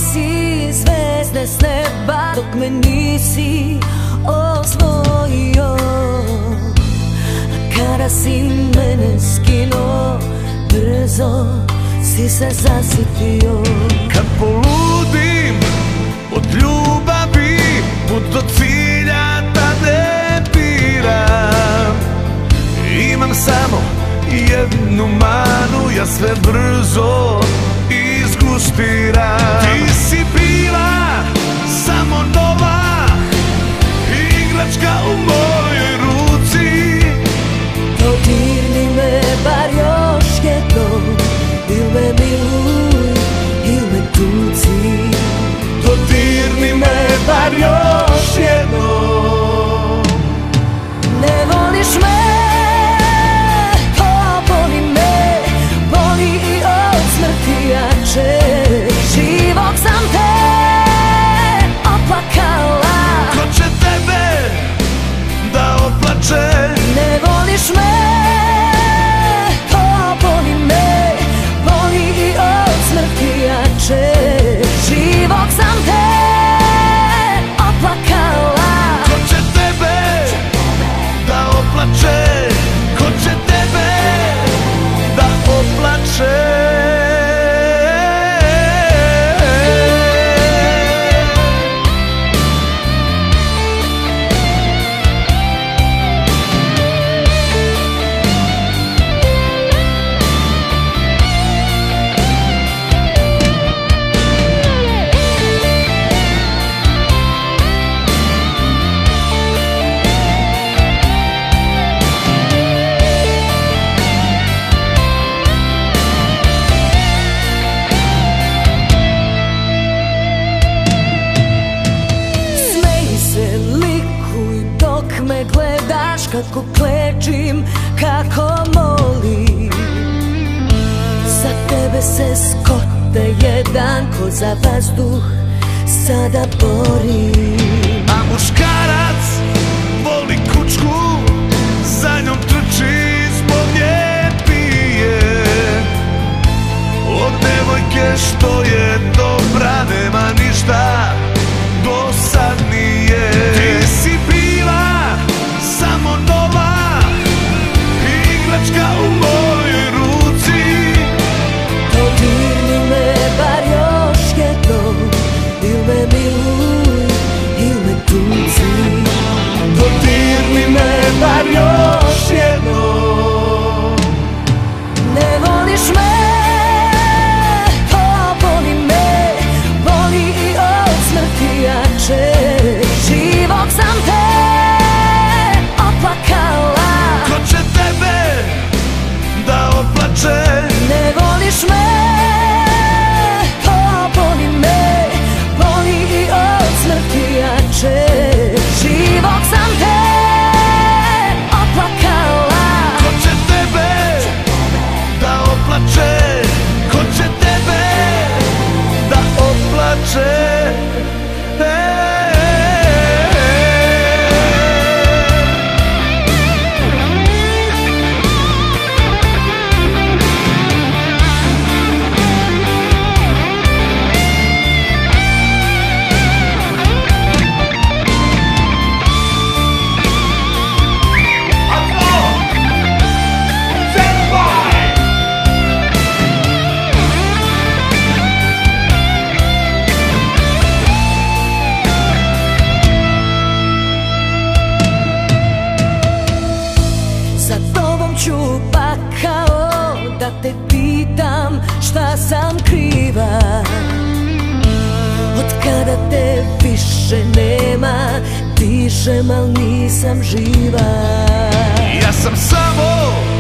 si zvezde s neba dok me nisi osvojio. A kada si mene skinuo, brzo si se zasitio. Kad poludim od ljubavi, put do cilja da ne biram. Imam samo jednu manu, ja sve brzo izgustiram. Ti si bila samo nova igračka u mojoj ruci. Dodirni me bar još jednom, il me miluj, il me tuci. Dodirni me bar još jednom. Ne voliš me, boli me, boli i od smrti jače. Živog sam te oplakala. Ko će tebe da oplače? Ne voliš me, boli me, boli i od smrti jače. Živog sam te oplakala. Ko će tebe da oplače? Ko će tebe da oplače? Kako klečim, kako molim, za tebe se skote jedan ko za vazduh sada borim. A muškarac voli kućku, za njom trči, zbog nje pije. Od devojke što je dobra nema ništa dosadnije. Ti si bila samo nova igračka u mojoj ruci. Dodirni me bar još jednom, il me miluj, il me tuci. Dodirni me bar još jednom. Ne voliš me, boli me, boli i od smrti jače. Živog sam te oplakala. Ko će tebe da oplače? Ne voliš me, boli me, boli i od smrti jače. Živog sam te oplakala. Ko će tebe da oplače? Ko će tebe da oplače? Da te pitam šta sam kriva, od kada te više nema, dišem al nisam živa. Ja sam samo